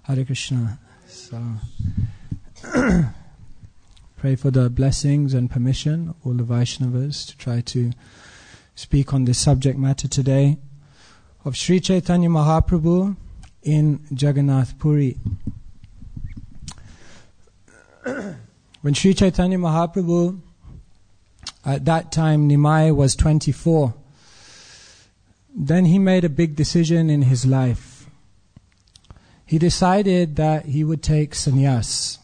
Hare Krishna. So, pray for the blessings and permission, all the Vaishnavas, to try to speak on this subject matter today of Sri Chaitanya Mahaprabhu in Jagannath Puri. When Sri Chaitanya Mahaprabhu, at that time Nimai was 24, then he made a big decision in his life. He decided that he would take sannyas.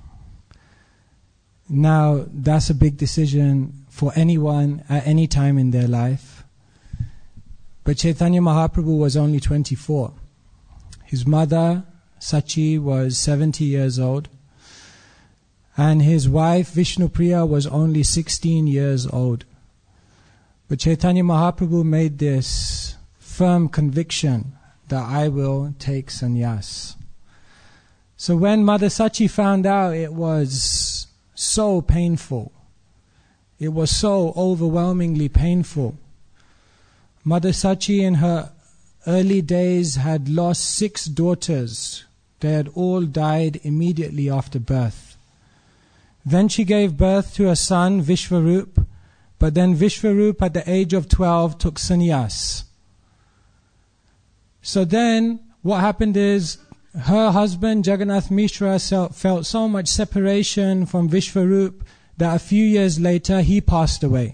Now, that's a big decision for anyone at any time in their life. But Chaitanya Mahaprabhu was only 24. His mother, Sachi, was 70 years old. And his wife, Vishnupriya, was only 16 years old. But Chaitanya Mahaprabhu made this firm conviction that I will take sannyas. So when Mother Sachi found out, it was so painful. It was so overwhelmingly painful. Mother Sachi in her early days had lost 6 daughters. They had all died immediately after birth. Then she gave birth to a son, Vishvarup, but then Vishvarup at the age of 12 took sannyas. So then what happened is her husband Jagannath Mishra felt so much separation from Vishvarup that a few years later he passed away.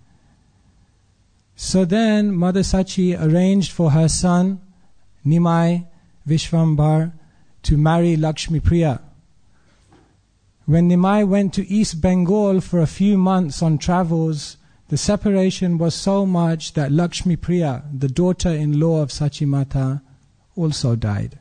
So then Mother Sachi arranged for her son Nimai Vishvambar to marry Lakshmi Priya. When Nimai went to East Bengal for a few months on travels, the separation was so much that Lakshmi Priya, the daughter-in-law of Sachi Mata, also died.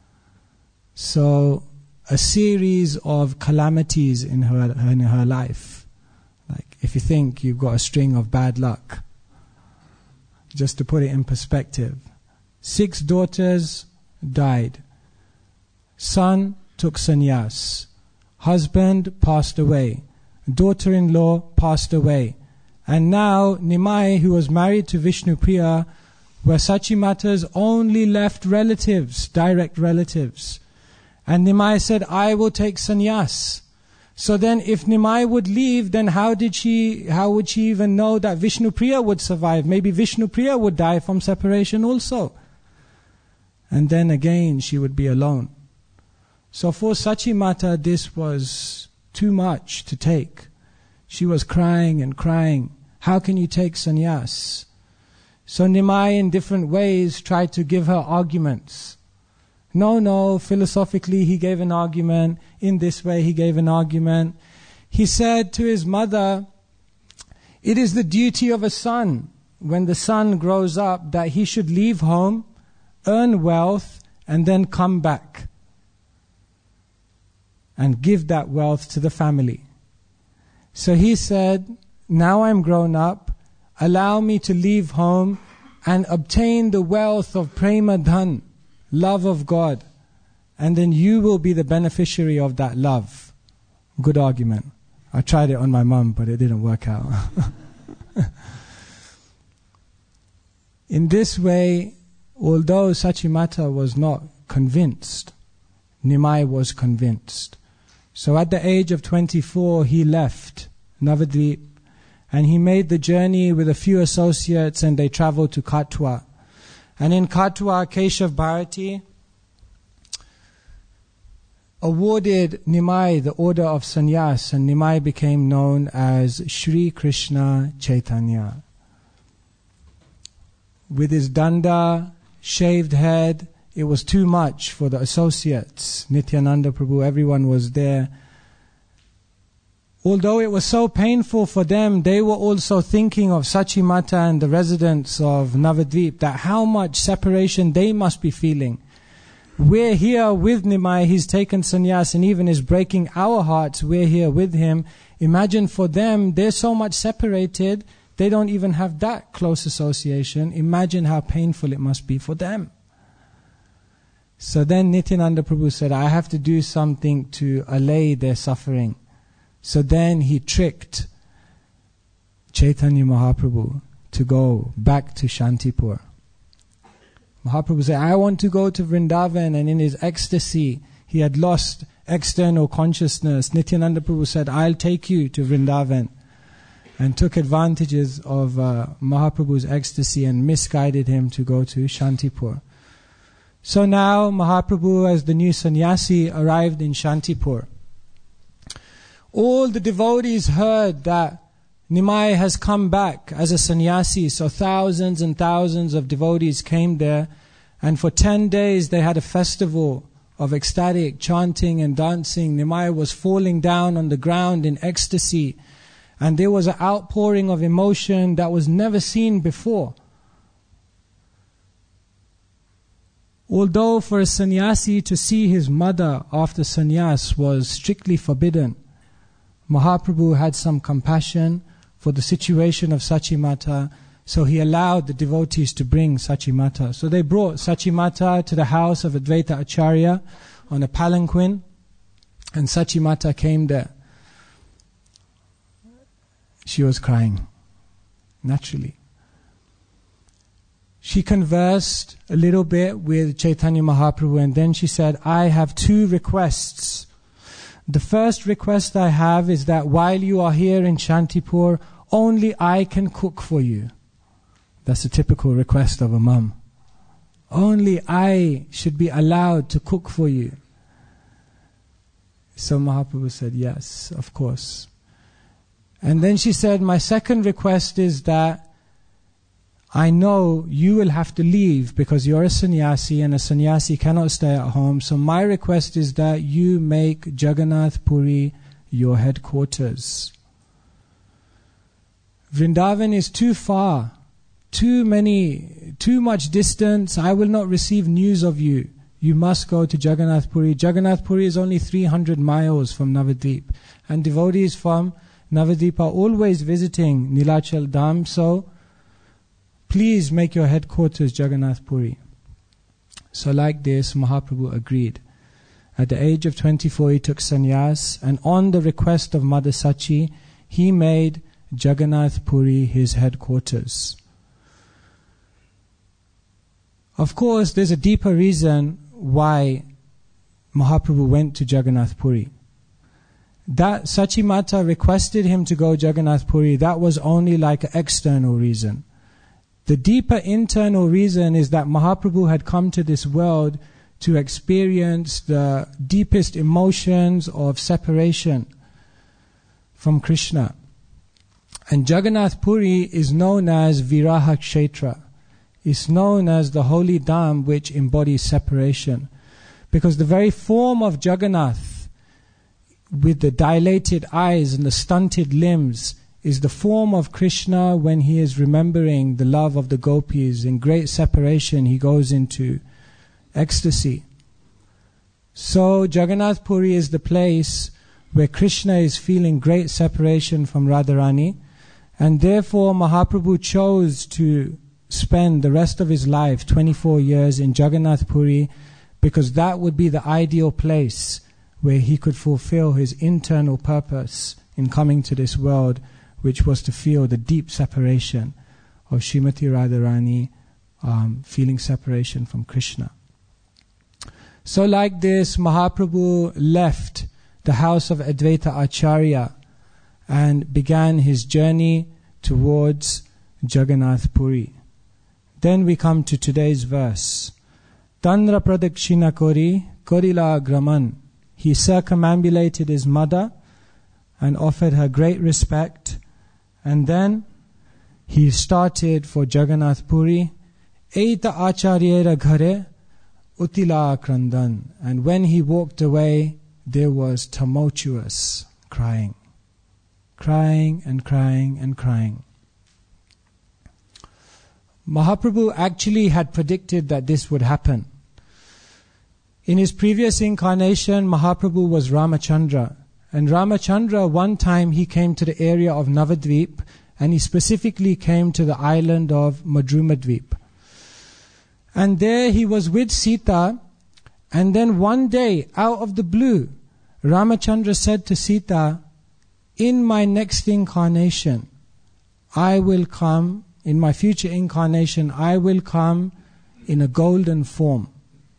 So a series of calamities in her life. Like if you think you've got a string of bad luck, just to put it in perspective. 6 daughters died. Son took sannyas. Husband passed away. Daughter-in-law passed away. And now Nimai, who was married to Vishnupriya, were Sachi Mata's only left relatives, direct relatives. And Nimai said, I will take sannyas. So then if Nimai would leave, then how would she even know that Vishnupriya would survive? Maybe Vishnupriya would die from separation also. And then again she would be alone. So for Sachi Mata, this was too much to take. She was crying and crying. How can you take sannyas? So Nimai in different ways tried to give her arguments. No, philosophically he gave an argument. In this way he gave an argument. He said to his mother, it is the duty of a son, when the son grows up, that he should leave home, earn wealth, and then come back and give that wealth to the family. So he said, now I'm grown up, allow me to leave home and obtain the wealth of prema dhan, love of God, and then you will be the beneficiary of that love. Good argument. I tried it on my mum, but it didn't work out. In this way, although Sachi Mata was not convinced, Nimai was convinced. So at the age of 24, he left Navadvip and he made the journey with a few associates and they traveled to Katwa. And in Katwa, Keshav Bharati awarded Nimai the order of sannyas, and Nimai became known as Shri Krishna Chaitanya. With his danda, shaved head, it was too much for the associates. Nityananda Prabhu, everyone was there. Although it was so painful for them, they were also thinking of Sachi Mata and the residents of Navadvip, that how much separation they must be feeling. We're here with Nimai, he's taken sannyas and even is breaking our hearts, we're here with him. Imagine for them, they're so much separated, they don't even have that close association. Imagine how painful it must be for them. So then Nityananda Prabhu said, I have to do something to allay their suffering. So then he tricked Chaitanya Mahaprabhu to go back to Shantipur. Mahaprabhu said, I want to go to Vrindavan, and in his ecstasy, he had lost external consciousness. Nityananda Prabhu said, I'll take you to Vrindavan, and took advantages of Mahaprabhu's ecstasy and misguided him to go to Shantipur. So now Mahaprabhu, as the new sannyasi, arrived in Shantipur. All the devotees heard that Nimai has come back as a sannyasi, so thousands and thousands of devotees came there, and for 10 days they had a festival of ecstatic chanting and dancing. Nimai was falling down on the ground in ecstasy, and there was an outpouring of emotion that was never seen before. Although for a sannyasi to see his mother after sannyas was strictly forbidden, Mahaprabhu had some compassion for the situation of Sachimata, so he allowed the devotees to bring Sachimata. So they brought Sachimata to the house of Advaita Acharya on a palanquin, and Sachimata came there. She was crying, naturally. She conversed a little bit with Chaitanya Mahaprabhu, and then she said, I have 2 requests. The first request I have is that while you are here in Shantipur, only I can cook for you. That's a typical request of a mum. Only I should be allowed to cook for you. So Mahaprabhu said, yes, of course. And then she said, my second request is that I know you will have to leave because you're a sannyasi, and a sannyasi cannot stay at home. So my request is that you make Jagannath Puri your headquarters. Vrindavan is too far, too much distance. I will not receive news of you. You must go to Jagannath Puri. Jagannath Puri is only 300 miles from Navadvip, and devotees from Navadvip are always visiting Nilachal Dham. So please make your headquarters Jagannath Puri. So like this, Mahaprabhu agreed. At the age of 24, he took sannyas, and on the request of Mother Sachi, he made Jagannath Puri his headquarters. Of course, there's a deeper reason why Mahaprabhu went to Jagannath Puri. That Sachimata requested him to go Jagannath Puri, that was only like an external reason. The deeper internal reason is that Mahaprabhu had come to this world to experience the deepest emotions of separation from Krishna. And Jagannath Puri is known as Viraha Kshetra. It's known as the holy dham which embodies separation. Because the very form of Jagannath, with the dilated eyes and the stunted limbs, is the form of Krishna when he is remembering the love of the gopis. In great separation, he goes into ecstasy. So Jagannath Puri is the place where Krishna is feeling great separation from Radharani, and therefore Mahaprabhu chose to spend the rest of his life, 24 years, in Jagannath Puri, because that would be the ideal place where he could fulfill his internal purpose in coming to this world, which was to feel the deep separation of Srimati Radharani, feeling separation from Krishna. So like this, Mahaprabhu left the house of Advaita Acharya and began his journey towards Jagannath Puri. Then we come to today's verse. Tandra pradakshina kori, korila graman. He circumambulated his mother and offered her great respect. And then he started for Jagannath Puri. Eita acharyera ghare utila krandan. And when he walked away, there was tumultuous crying. Crying and crying and crying. Mahaprabhu actually had predicted that this would happen. In his previous incarnation, Mahaprabhu was Ramachandra. And Ramachandra, one time he came to the area of Navadvip, and he specifically came to the island of Madrumadvip. And there he was with Sita, and then one day, out of the blue, Ramachandra said to Sita, in my next incarnation, I will come, in my future incarnation, I will come in a golden form.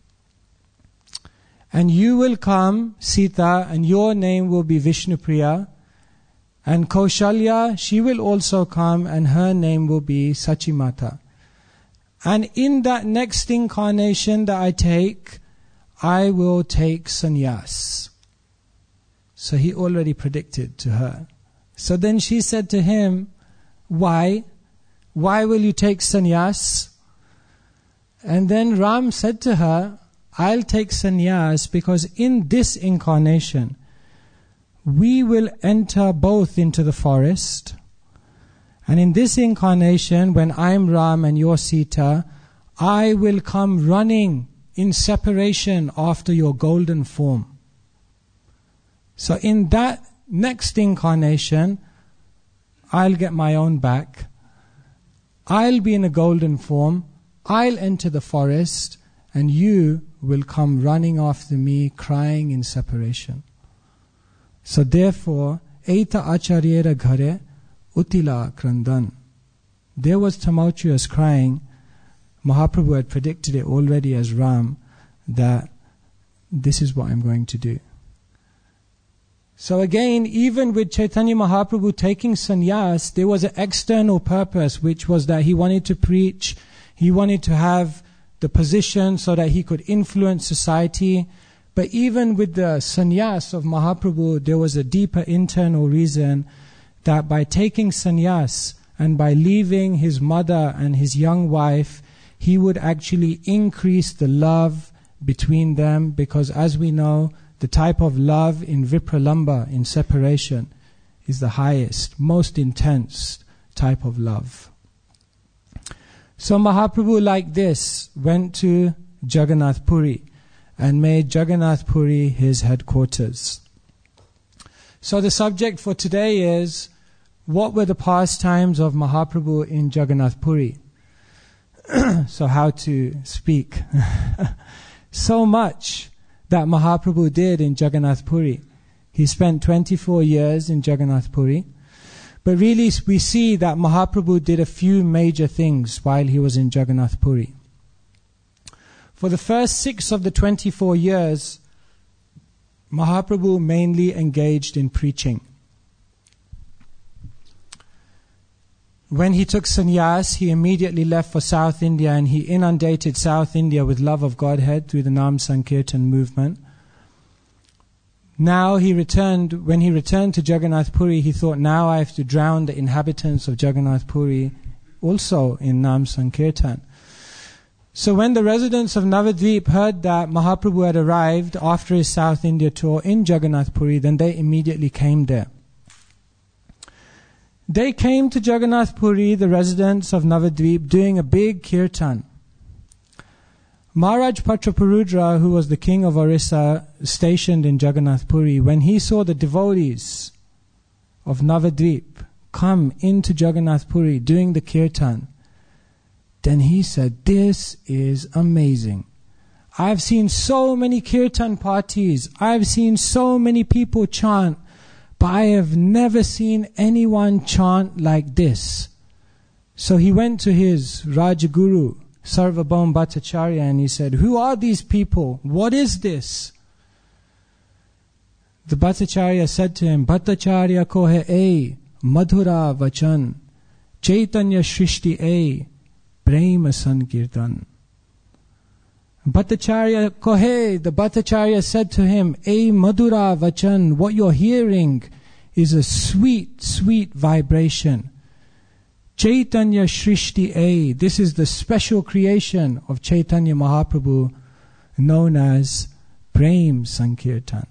And you will come, Sita, and your name will be Vishnupriya. And Kaushalya, she will also come, and her name will be Sachimata. And in that next incarnation that I will take sannyas. So he already predicted to her. So then she said to him, why? Why will you take sannyas? And then Ram said to her, I'll take sannyas because in this incarnation, we will enter both into the forest. And in this incarnation, when I'm Ram and you're Sita, I will come running in separation after your golden form. So in that next incarnation, I'll get my own back. I'll be in a golden form. I'll enter the forest, and you will come running after me, crying in separation. So therefore, Eita Acharyera Ghare Utila Krandan. There was tumultuous crying. Mahaprabhu had predicted it already as Ram, that this is what I'm going to do. So again, even with Chaitanya Mahaprabhu taking sannyas, there was an external purpose, which was that he wanted to preach, he wanted to have the position so that he could influence society. But even with the sannyas of Mahaprabhu, there was a deeper internal reason that by taking sannyas and by leaving his mother and his young wife, he would actually increase the love between them, because as we know, the type of love in Vipralamba, in separation, is the highest, most intense type of love. So Mahaprabhu, like this, went to Jagannath Puri and made Jagannath Puri his headquarters. So the subject for today is, what were the pastimes of Mahaprabhu in Jagannath Puri? So how to speak. So much that Mahaprabhu did in Jagannath Puri. He spent 24 years in Jagannath Puri. But really we see that Mahaprabhu did a few major things while he was in Jagannath Puri. For the first 6 of the 24 years, Mahaprabhu mainly engaged in preaching. When he took sannyas, he immediately left for South India, and he inundated South India with love of Godhead through the Nam Sankirtan movement. Now when he returned to Jagannath Puri, he thought, now I have to drown the inhabitants of Jagannath Puri also in Nam Sankirtan. So when the residents of Navadvip heard that Mahaprabhu had arrived after his South India tour in Jagannath Puri, then they immediately came there. They came to Jagannath Puri, the residents of Navadvip, doing a big kirtan. Maharaj Prachaparudra, who was the king of Orissa, stationed in Jagannath Puri, when he saw the devotees of Navadvip come into Jagannath Puri doing the kirtan, then he said, this is amazing. I've seen so many kirtan parties, I've seen so many people chant, but I have never seen anyone chant like this. So he went to his Rajaguru, Sarvabhaum Bhattacharya, and he said, who are these people? What is this? The Bhattacharya said to him, Bhattacharya kohe ei, madhura vachan, Chaitanya shrishti ei, prema sankirtan. Bhattacharya kohe, the Bhattacharya said to him, Ei madhura vachan, what you're hearing is a sweet, sweet vibration. Chaitanya Shrishti Ei, this is the special creation of Chaitanya Mahaprabhu known as Prem Sankirtan.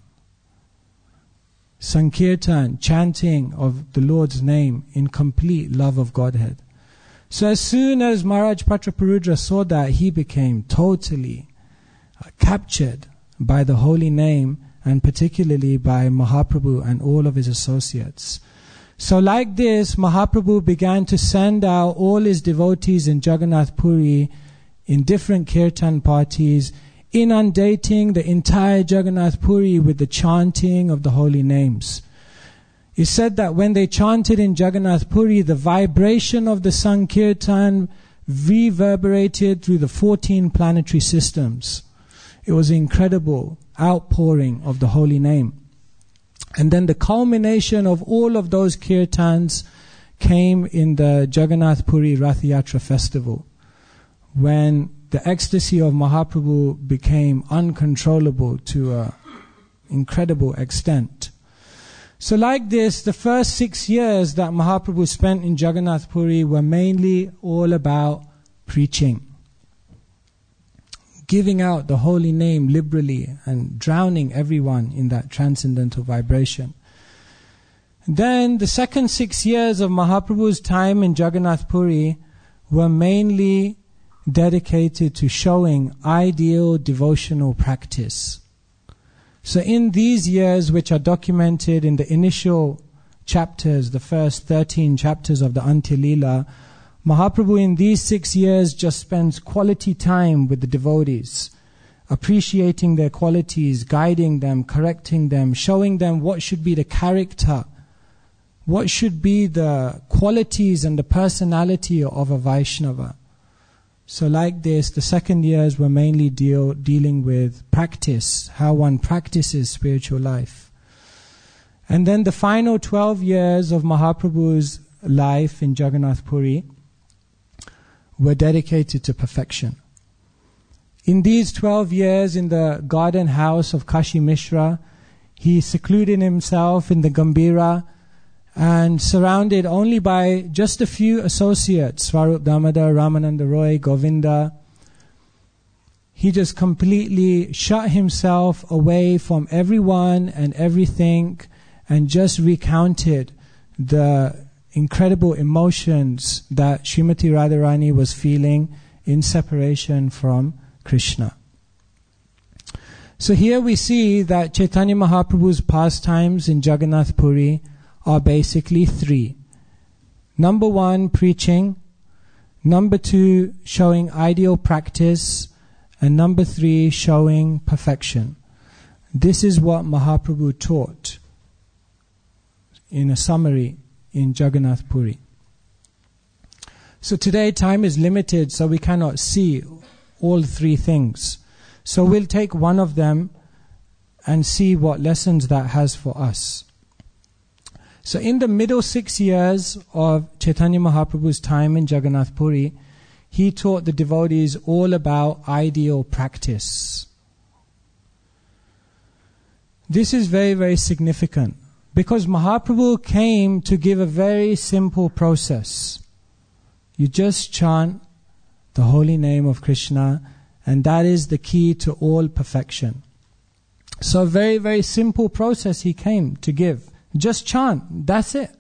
Sankirtan, chanting of the Lord's name in complete love of Godhead. So as soon as Maharaj Prachaparudra saw that, he became totally captured by the holy name, and particularly by Mahaprabhu and all of his associates. So like this, Mahaprabhu began to send out all his devotees in Jagannath Puri in different kirtan parties, inundating the entire Jagannath Puri with the chanting of the holy names. It said that when they chanted in Jagannath Puri, the vibration of the Sankirtan reverberated through the 14 planetary systems. It was an incredible outpouring of the holy name. And then the culmination of all of those kirtans came in the Jagannath Puri Rath Yatra festival, when the ecstasy of Mahaprabhu became uncontrollable to an incredible extent. So like this, the first 6 years that Mahaprabhu spent in Jagannath Puri were mainly all about preaching, giving out the holy name liberally and drowning everyone in that transcendental vibration. Then the second 6 years of Mahaprabhu's time in Jagannath Puri were mainly dedicated to showing ideal devotional practice. So in these years, which are documented in the initial chapters, the first 13 chapters of the Antya Leela, Mahaprabhu in these 6 years just spends quality time with the devotees, appreciating their qualities, guiding them, correcting them, showing them what should be the character, what should be the qualities and the personality of a Vaishnava. So like this, the second years were mainly dealing with practice, how one practices spiritual life. And then the final 12 years of Mahaprabhu's life in Jagannath Puri were dedicated to perfection. In these 12 years in the garden house of Kashi Mishra, he secluded himself in the Gambhira and surrounded only by just a few associates, Swarup Damodar, Ramananda Roy, Govinda. He just completely shut himself away from everyone and everything and just recounted the incredible emotions that Srimati Radharani was feeling in separation from Krishna. So here we see that Chaitanya Mahaprabhu's pastimes in Jagannath Puri are basically three. Number one, preaching. Number two, showing ideal practice. And number three, showing perfection. This is what Mahaprabhu taught in a summary in Jagannath Puri. So today time is limited, so we cannot see all three things. So we'll take one of them and see what lessons that has for us. So in the middle 6 years of Chaitanya Mahaprabhu's time in Jagannath Puri, he taught the devotees all about ideal practice. This is very, very significant because Mahaprabhu came to give a very simple process. You just chant the holy name of Krishna, and that is the key to all perfection. So a very, very simple process he came to give. Just chant, that's it.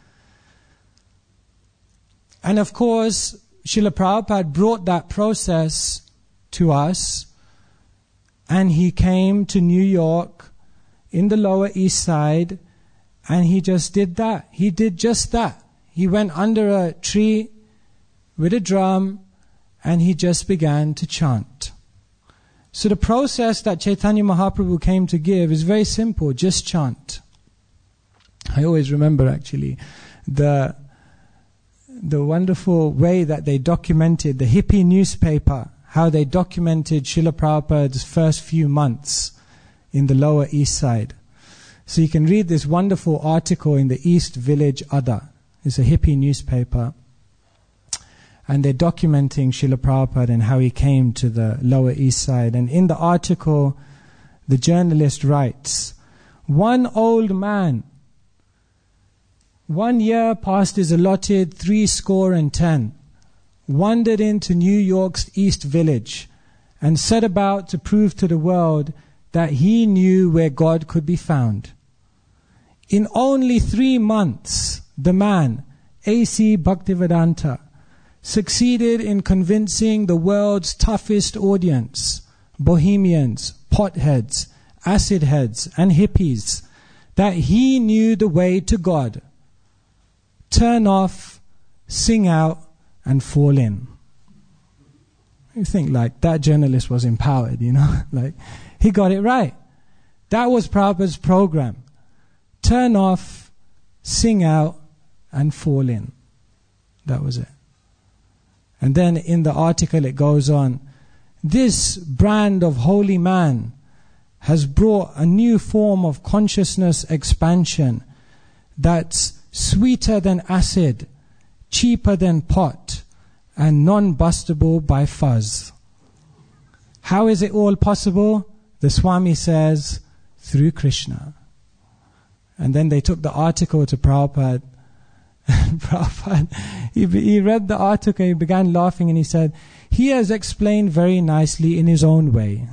And of course, Srila Prabhupada brought that process to us, and he came to New York in the Lower East Side, and he just did that. He did just that. He went under a tree with a drum, and he just began to chant. So the process that Chaitanya Mahaprabhu came to give is very simple, just chant. I always remember actually the wonderful way that they documented the hippie newspaper, how they documented Srila Prabhupada's first few months in the Lower East Side. So you can read this wonderful article in the East Village Adda. It's a hippie newspaper. And they're documenting Srila Prabhupada and how he came to the Lower East Side. And in the article, the journalist writes, "One old man, 1 year past his allotted 70, wandered into New York's East Village and set about to prove to the world that he knew where God could be found. In only 3 months, the man, A.C. Bhaktivedanta, succeeded in convincing the world's toughest audience, bohemians, potheads, acid heads, and hippies, that he knew the way to God. Turn off, sing out, and fall in." You think like that journalist was empowered, like he got it right. That was Prabhupada's program. Turn off, sing out, and fall in. That was it. And then in the article it goes on, this brand of holy man has brought a new form of consciousness expansion that's sweeter than acid, cheaper than pot, and non-bustable by fuzz. How is it all possible? The Swami says, through Krishna. And then they took the article to Prabhupada. And Prabhupada, he read the article, he began laughing, and he said, he has explained very nicely in his own way.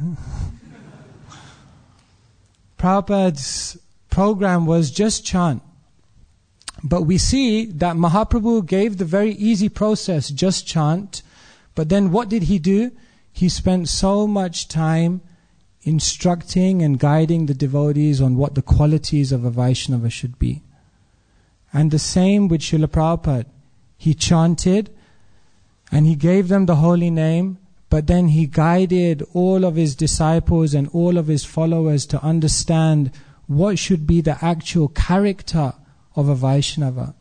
Prabhupada's program was just chant. But we see that Mahaprabhu gave the very easy process, just chant. But then what did he do? He spent so much time instructing and guiding the devotees on what the qualities of a Vaishnava should be. And the same with Srila Prabhupada. He chanted and he gave them the holy name, but then he guided all of his disciples and all of his followers to understand what should be the actual character of a Vaishnava.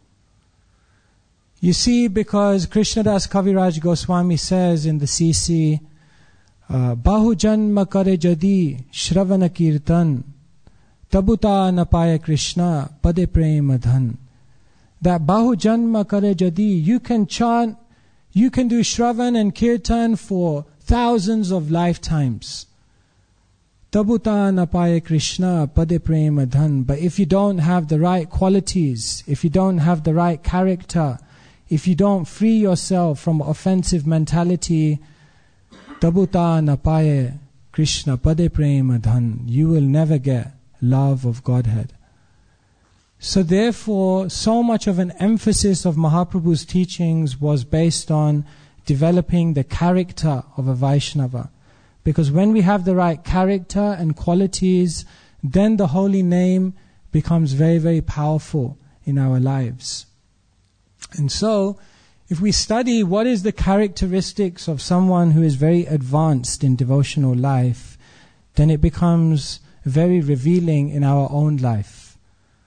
You see, because Krishnadas Kaviraj Goswami says in the CC, Bahu janma kare jadi shravana kirtan tabuta napaya Krishna pade prema dhan. That Bahu janma kare jadi, you can chant, you can do shravan and kirtan for thousands of lifetimes. Tabuta napaya Krishna pade prema dhan. But if you don't have the right qualities, if you don't have the right character, if you don't free yourself from offensive mentality, tabuta napaya Krishna pade prema dhan, you will never get love of Godhead. So therefore, so much of an emphasis of Mahaprabhu's teachings was based on developing the character of a Vaishnava. Because when we have the right character and qualities, then the holy name becomes very, very powerful in our lives. And so, if we study what is the characteristics of someone who is very advanced in devotional life, then it becomes very revealing in our own life.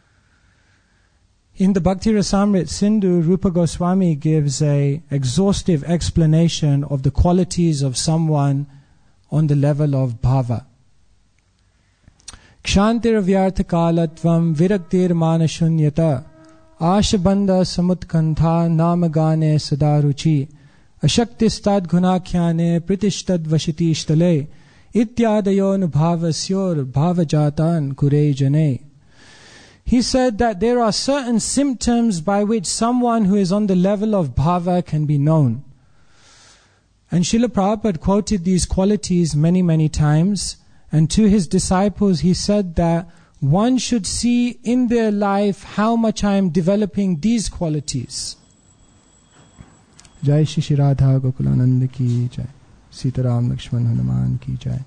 In the Bhakti Rasamrit Sindhu, Rupa Goswami gives an exhaustive explanation of the qualities of someone on the level of bhava. Kshantir vyarthakalatvam viraktir manashunyata ashabandha samutkantha namagane sadaruchi ashaktistad gunakhyane pritishtad vashitishtale ityadayon bhavasyor bhavajatan kure jane. He said that there are certain symptoms by which someone who is on the level of bhava can be known. And Srila Prabhupada quoted these qualities many, many times. And to his disciples he said that one should see in their life how much I am developing these qualities. Jai Shri Radha Gokulananda ki jai. Sitaram Lakshman Hanuman ki jai.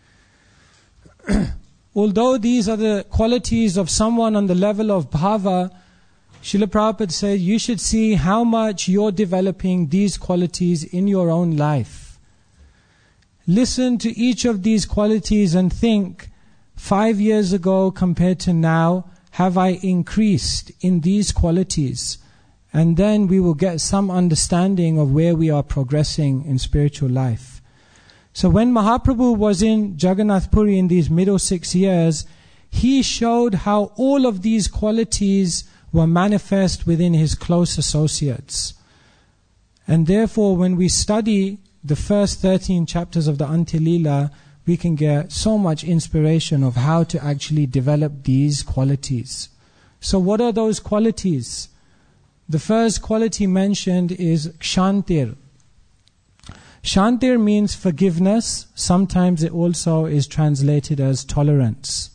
Although these are the qualities of someone on the level of bhava, Srila Prabhupada said you should see how much you're developing these qualities in your own life. Listen to each of these qualities and think, 5 years ago compared to now, have I increased in these qualities? And then we will get some understanding of where we are progressing in spiritual life. So when Mahaprabhu was in Jagannath Puri in these middle 6 years, he showed how all of these qualities were manifest within his close associates. And therefore, when we study the first 13 chapters of the Antya-lila, we can get so much inspiration of how to actually develop these qualities. So what are those qualities? The first quality mentioned is kshantir. Shantir means forgiveness. Sometimes it also is translated as tolerance.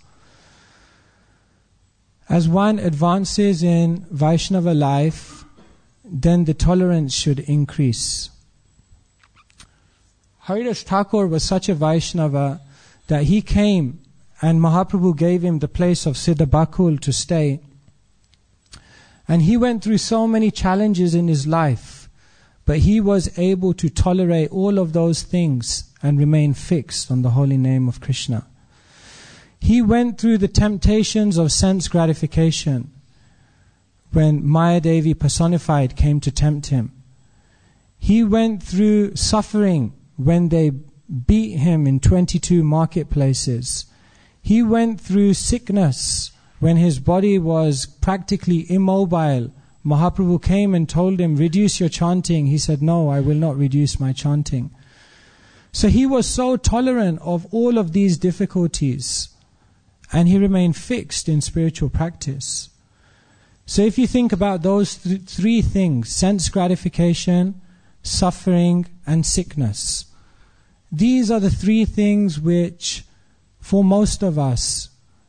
As one advances in Vaishnava life, then the tolerance should increase. Haridas Thakur was such a Vaishnava that he came and Mahaprabhu gave him the place of Siddha Bakul to stay. And he went through so many challenges in his life, but he was able to tolerate all of those things and remain fixed on the holy name of Krishna. He went through the temptations of sense gratification when Maya Devi personified came to tempt him. He went through suffering when they beat him in 22 marketplaces. He went through sickness when his body was practically immobile. Mahaprabhu came and told him, reduce your chanting. He said, no, I will not reduce my chanting. So he was so tolerant of all of these difficulties, and he remained fixed in spiritual practice. So if you think about those three things, sense gratification, suffering, and sickness, these are the three things which, for most of us,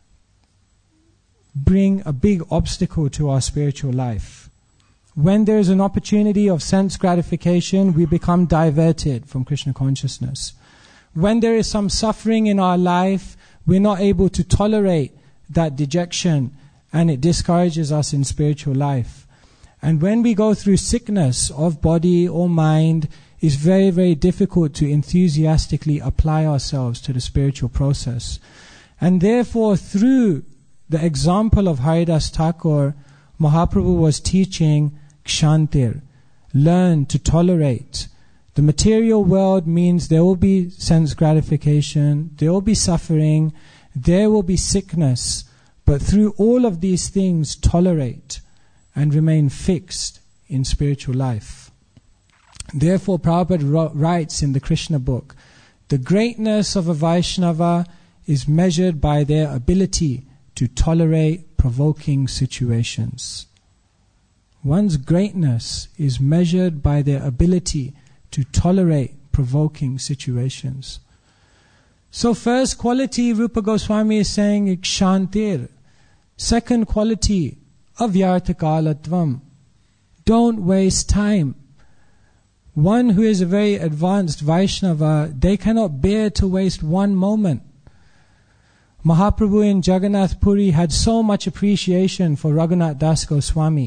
bring a big obstacle to our spiritual life. When there is an opportunity of sense gratification, we become diverted from Krishna consciousness. When there is some suffering in our life, we're not able to tolerate that dejection, and it discourages us in spiritual life. And when we go through sickness of body or mind, it's very, very difficult to enthusiastically apply ourselves to the spiritual process. And therefore, through the example of Haridas Thakur, Mahaprabhu was teaching Kshantir, learn to tolerate. The material world means there will be sense gratification, there will be suffering, there will be sickness, but through all of these things, tolerate and remain fixed in spiritual life. Therefore, Prabhupada writes in the Krishna book, the greatness of a Vaishnava is measured by their ability to tolerate provoking situations. One's greatness is measured by their ability to tolerate provoking situations. So first quality, Rupa Goswami is saying, Kshantir. Second quality, Avyartakalatvam. Don't waste time. One who is a very advanced Vaishnava, they cannot bear to waste one moment. Mahaprabhu in Jagannath Puri had so much appreciation for Raghunath Das Goswami.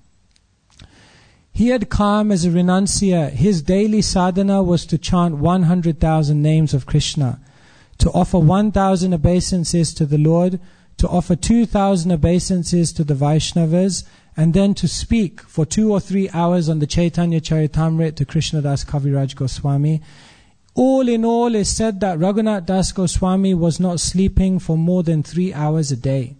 He had come as a renunciate. His daily sadhana was to chant 100,000 names of Krishna, to offer 1,000 obeisances to the Lord, to offer 2,000 obeisances to the Vaishnavas, and then to speak for 2 or 3 hours on the Chaitanya Charitamrita to Krishnadas Kaviraj Goswami. All in all, it's said that Raghunath Das Goswami was not sleeping for more than 3 hours a day.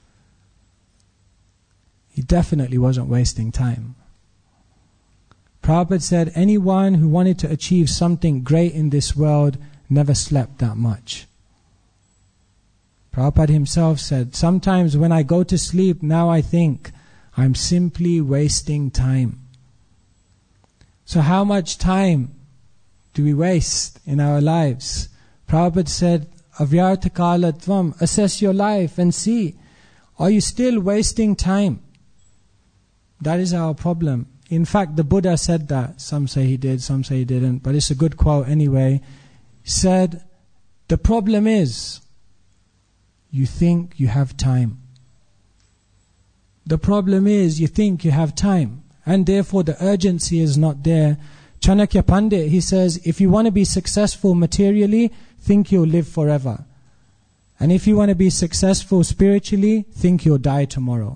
He definitely wasn't wasting time. Prabhupada said, anyone who wanted to achieve something great in this world never slept that much. Prabhupada himself said, sometimes when I go to sleep, now I think I'm simply wasting time. So how much time do we waste in our lives? Prabhupada said, Avyartakalatvam, assess your life and see, are you still wasting time? That is our problem. In fact, the Buddha said that. Some say he did, some say he didn't, but it's a good quote anyway. He said, the problem is, you think you have time. The problem is, you think you have time, and therefore the urgency is not there. Chanakya Pandit, he says, if you want to be successful materially, think you'll live forever. And if you want to be successful spiritually, think you'll die tomorrow.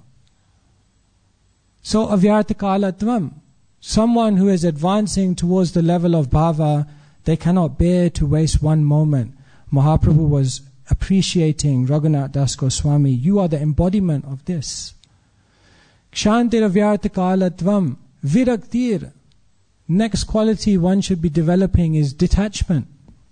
So avyartakalatvam, someone who is advancing towards the level of bhava, they cannot bear to waste one moment. Mahaprabhu was appreciating Raghunath Das Goswami. You are the embodiment of this. Kshantir avyartakalatvam, viraktir. Next quality one should be developing is detachment.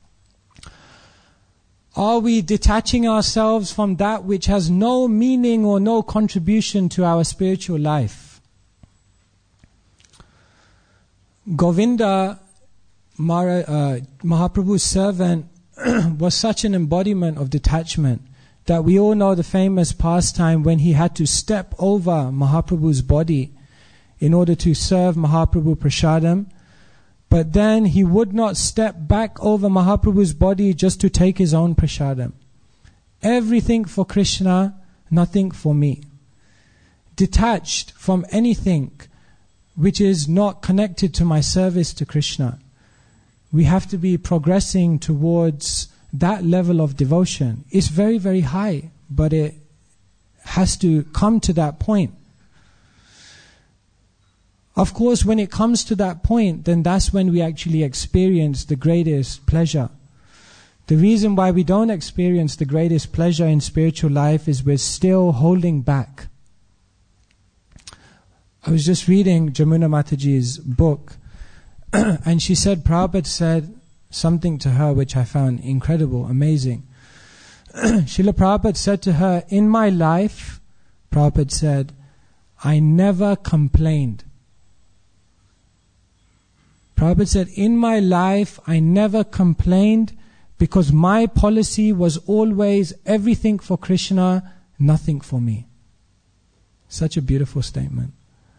Are we detaching ourselves from that which has no meaning or no contribution to our spiritual life? Govinda, Mahaprabhu's servant, was such an embodiment of detachment that we all know the famous pastime when he had to step over Mahaprabhu's body in order to serve Mahaprabhu Prasadam. But then he would not step back over Mahaprabhu's body just to take his own Prasadam. Everything for Krishna, nothing for me. Detached from anything which is not connected to my service to Krishna. We have to be progressing towards that level of devotion. It's very, very high, but it has to come to that point. Of course, when it comes to that point, then that's when we actually experience the greatest pleasure. The reason why we don't experience the greatest pleasure in spiritual life is we're still holding back. I was just reading Jamuna Mataji's book, and she said, Prabhupada said something to her which I found incredible, amazing. Srila Prabhupada said to her, in my life, Prabhupada said, I never complained. Prabhupada said, in my life, I never complained because my policy was always everything for Krishna, nothing for me. Such a beautiful statement.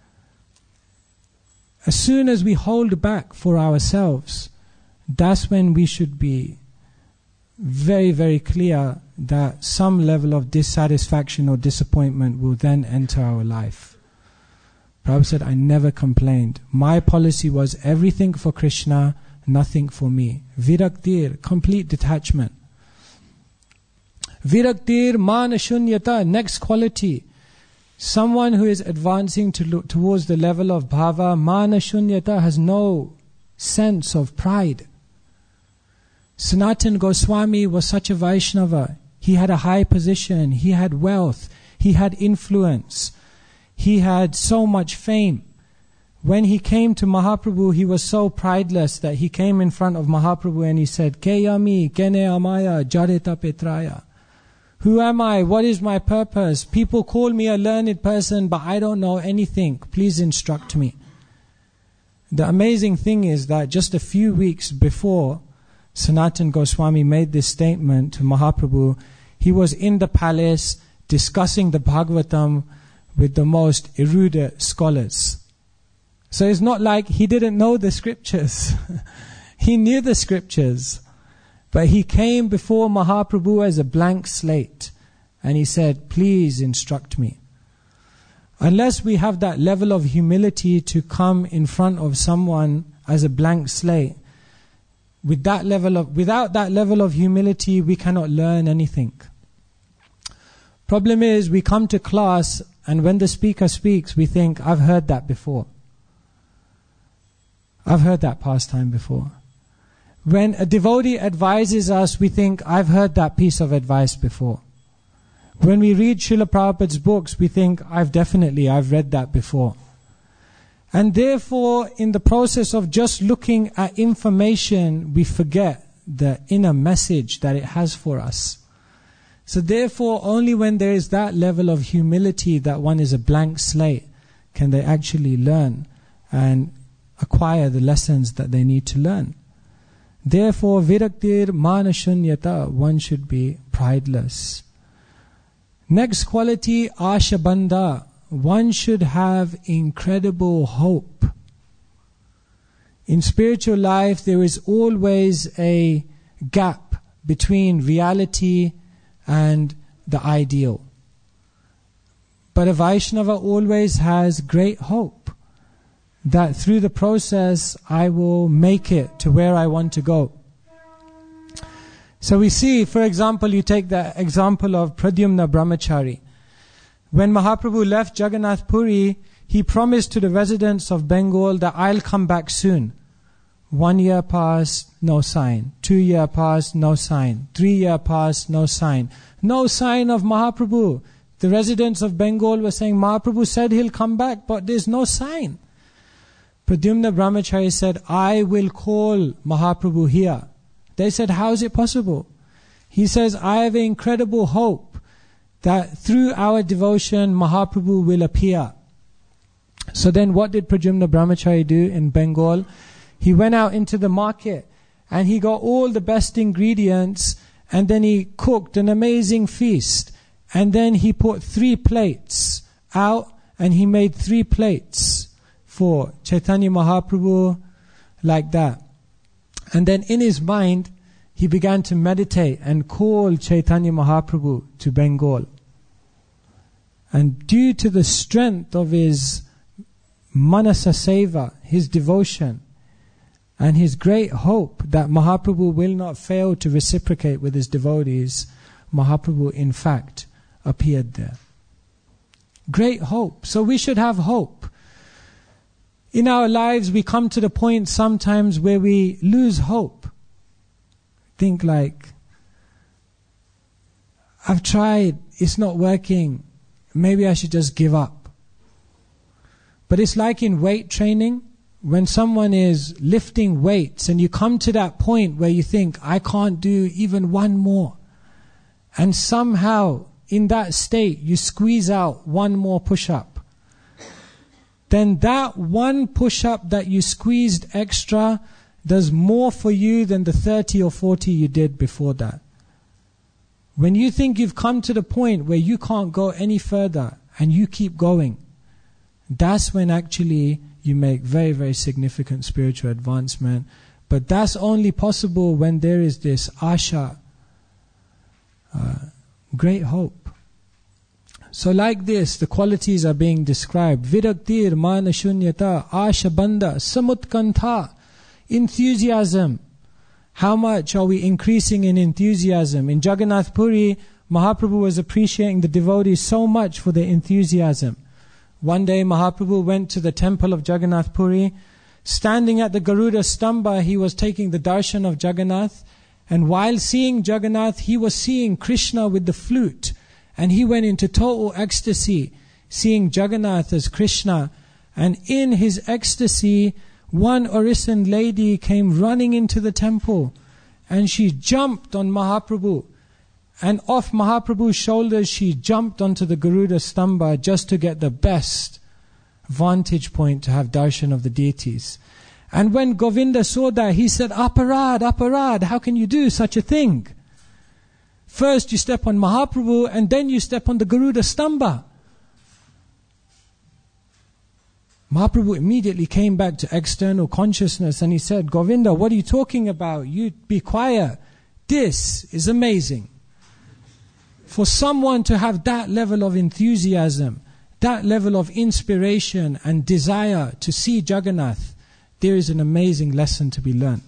As soon as we hold back for ourselves, that's when we should be very, very clear that some level of dissatisfaction or disappointment will then enter our life. Prabhupada said, I never complained. My policy was everything for Krishna, nothing for me. Viraktir, complete detachment. Viraktir mana shunyata, next quality. Someone who is advancing towards the level of bhava, mana shunyata, has no sense of pride. Sanatana Goswami was such a Vaishnava. He had a high position, he had wealth, he had influence, he had so much fame. When he came to Mahaprabhu, he was so prideless that he came in front of Mahaprabhu and he said, Keyami, Kene Amaya, Jareta Petraya. Who am I? What is my purpose? People call me a learned person, but I don't know anything. Please instruct me. The amazing thing is that just a few weeks before Sanatana Goswami made this statement to Mahaprabhu, he was in the palace discussing the Bhagavatam with the most erudite scholars. So it's not like he didn't know the scriptures. He knew the scriptures. But he came before Mahaprabhu as a blank slate. And he said, please instruct me. Unless we have that level of humility to come in front of someone as a blank slate, without that level of humility, we cannot learn anything. Problem is, we come to class and when the speaker speaks, we think, I've heard that before. I've heard that pastime before. When a devotee advises us, we think, I've heard that piece of advice before. When we read Srila Prabhupada's books, we think, I've read that before. And therefore, in the process of just looking at information, we forget the inner message that it has for us. So therefore, only when there is that level of humility that one is a blank slate, can they actually learn and acquire the lessons that they need to learn. Therefore, viraktir manashunyata, one should be prideless. Next quality, ashabandha. One should have incredible hope. In spiritual life, there is always a gap between reality and the ideal. But a Vaishnava always has great hope that through the process I will make it to where I want to go. So we see, for example, you take the example of Pradyumna Brahmachari. When Mahaprabhu left Jagannath Puri, he promised to the residents of Bengal that I'll come back soon. 1 year passed, no sign. 2 years passed, no sign. 3 years passed, no sign. No sign of Mahaprabhu. The residents of Bengal were saying, Mahaprabhu said he'll come back, but there's no sign. Pradyumna Brahmachari said, I will call Mahaprabhu here. They said, how is it possible? He says, I have an incredible hope that through our devotion, Mahaprabhu will appear. So then what did Pradyumna Brahmachari do in Bengal? He went out into the market and he got all the best ingredients and then he cooked an amazing feast. And then he put 3 plates out and he made 3 plates for Chaitanya Mahaprabhu, like that. And then in his mind, he began to meditate and call Chaitanya Mahaprabhu to Bengal. And due to the strength of his Manasa Seva, his devotion, and his great hope that Mahaprabhu will not fail to reciprocate with his devotees, Mahaprabhu in fact appeared there. Great hope. So we should have hope. In our lives, we come to the point sometimes where we lose hope. Think like, I've tried, it's not working, maybe I should just give up. But it's like in weight training, when someone is lifting weights and you come to that point where you think, I can't do even one more. And somehow, in that state, you squeeze out one more push-up. Then that one push-up that you squeezed extra does more for you than the 30 or 40 you did before that. When you think you've come to the point where you can't go any further and you keep going, that's when actually you make very, very significant spiritual advancement. But that's only possible when there is this asha, great hope. So like this, the qualities are being described. Viraktir, mana shunyata, asha banda, samutkantha, enthusiasm. How much are we increasing in enthusiasm? In Jagannath Puri, Mahaprabhu was appreciating the devotees so much for their enthusiasm. One day Mahaprabhu went to the temple of Jagannath Puri. Standing at the Garuda Stamba, he was taking the darshan of Jagannath. And while seeing Jagannath, he was seeing Krishna with the flute. And he went into total ecstasy, seeing Jagannath as Krishna. And in his ecstasy, one Orissan lady came running into the temple. And she jumped on Mahaprabhu. And off Mahaprabhu's shoulders, she jumped onto the Garuda Stamba just to get the best vantage point to have darshan of the deities. And when Govinda saw that, he said, Aparad, Aparad, how can you do such a thing? First you step on Mahaprabhu and then you step on the Garuda Stamba. Mahaprabhu immediately came back to external consciousness and he said, Govinda, what are you talking about? You be quiet. This is amazing. For someone to have that level of enthusiasm, that level of inspiration and desire to see Jagannath, there is an amazing lesson to be learned.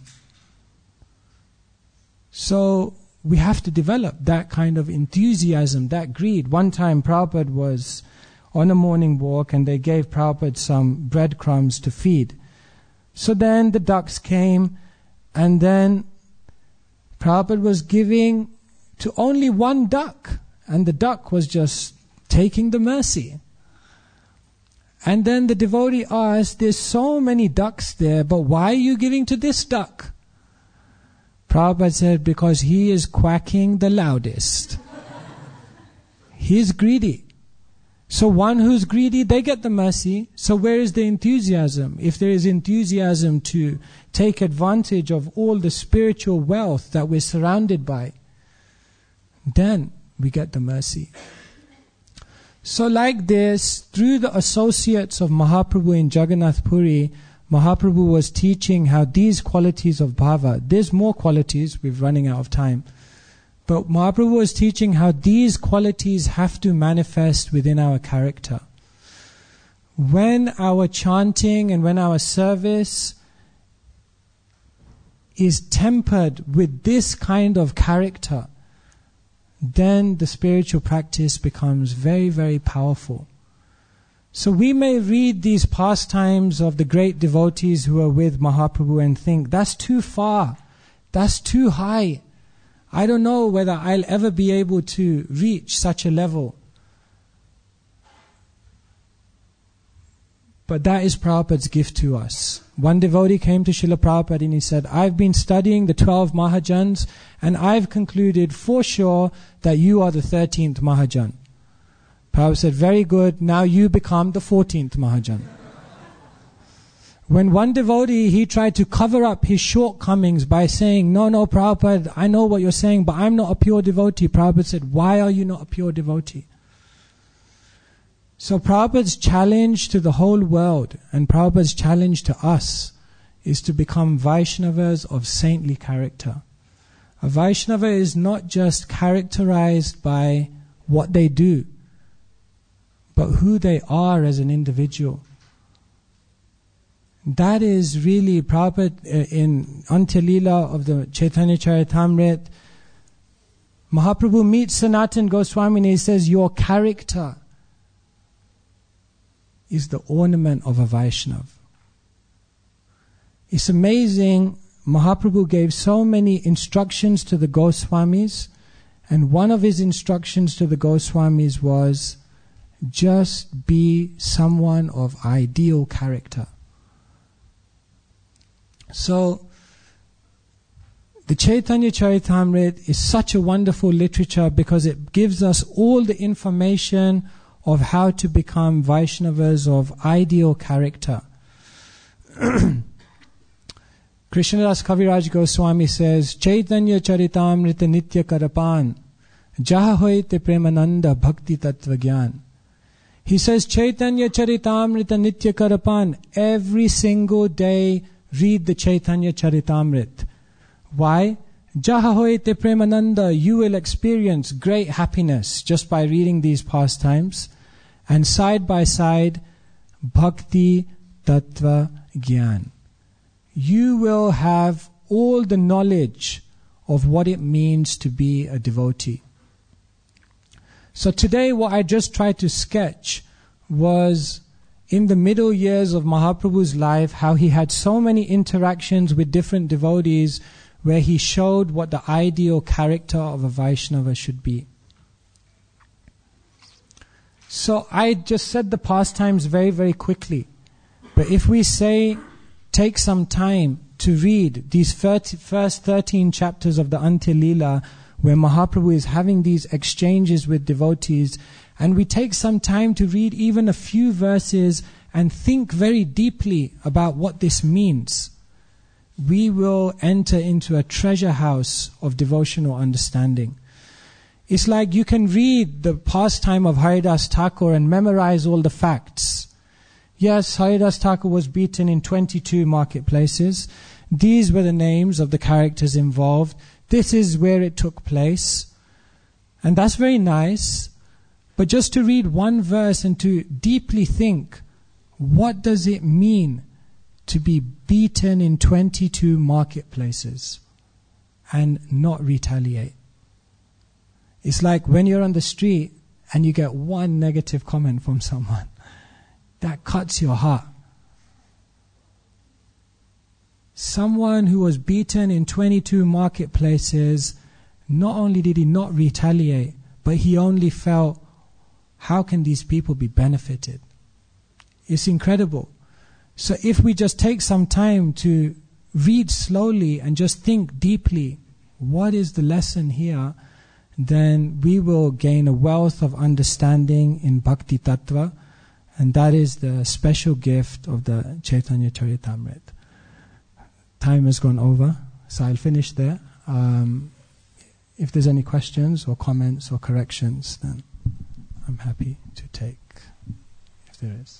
So we have to develop that kind of enthusiasm, that greed. One time Prabhupada was on a morning walk and they gave Prabhupada some breadcrumbs to feed. So then the ducks came and then Prabhupada was giving to only one duck, and the duck was just taking the mercy. And then the devotee asked, there's so many ducks there, but why are you giving to this duck? Prabhupada said, because he is quacking the loudest. He's greedy. So one who's greedy, they get the mercy. So where is the enthusiasm? If there is enthusiasm to take advantage of all the spiritual wealth that we're surrounded by, then we get the mercy. So like this, through the associates of Mahaprabhu in Jagannath Puri, Mahaprabhu was teaching how these qualities of bhava, there's more qualities, we're running out of time, but Mahaprabhu was teaching how these qualities have to manifest within our character. When our chanting and when our service is tempered with this kind of character, then the spiritual practice becomes very, very powerful. So we may read these pastimes of the great devotees who are with Mahaprabhu and think, that's too far, that's too high. I don't know whether I'll ever be able to reach such a level. But that is Prabhupada's gift to us. One devotee came to Srila Prabhupada and he said, I've been studying the 12 Mahajans and I've concluded for sure that you are the 13th Mahajan. Prabhupada said, very good, now you become the 14th Mahajan. When one devotee, he tried to cover up his shortcomings by saying, no, Prabhupada, I know what you're saying, but I'm not a pure devotee. Prabhupada said, why are you not a pure devotee? So Prabhupada's challenge to the whole world and Prabhupada's challenge to us is to become Vaishnavas of saintly character. A Vaishnava is not just characterized by what they do, but who they are as an individual. That is really Prabhupada in Antya Leela of the Chaitanya Charitamrita. Mahaprabhu meets Sanatana Goswami and he says, your character is the ornament of a Vaishnava. It's amazing. Mahaprabhu gave so many instructions to the Goswamis, and one of his instructions to the Goswamis was, just be someone of ideal character. So, the Chaitanya Charitamrita is such a wonderful literature because it gives us all the information of how to become Vaishnavas of ideal character. Krishnadas Kaviraj Goswami says, Chaitanya Charitamrita Nitya Karapan, Jaha hoite Premananda Bhakti Tattva Gyan. He says, Chaitanya Charitamrita Nitya Karapan, every single day read the Chaitanya Charitamrita. Why? Jaha hoite Premananda, you will experience great happiness just by reading these pastimes. And side by side, Bhakti Tattva Gyan. You will have all the knowledge of what it means to be a devotee. So today what I just tried to sketch was in the middle years of Mahaprabhu's life, how he had so many interactions with different devotees where he showed what the ideal character of a Vaishnava should be. So I just said the pastimes very, very quickly. But if we say, take some time to read these first 13 chapters of the Antya Leela, where Mahaprabhu is having these exchanges with devotees, and we take some time to read even a few verses and think very deeply about what this means, we will enter into a treasure house of devotional understanding. It's like you can read the pastime of Haridas Thakur and memorize all the facts. Yes, Haridas Thakur was beaten in 22 marketplaces. These were the names of the characters involved. This is where it took place. And that's very nice. But just to read one verse and to deeply think, what does it mean to be beaten in 22 marketplaces and not retaliate? It's like when you're on the street and you get one negative comment from someone. That cuts your heart. Someone who was beaten in 22 marketplaces, not only did he not retaliate, but he only felt, how can these people be benefited? It's incredible. So if we just take some time to read slowly and just think deeply, what is the lesson here? Then we will gain a wealth of understanding in Bhakti Tattva, and that is the special gift of the Chaitanya Charitamrita. Time has gone over, so I'll finish there. If there's any questions or comments or corrections, then I'm happy to take, if there is.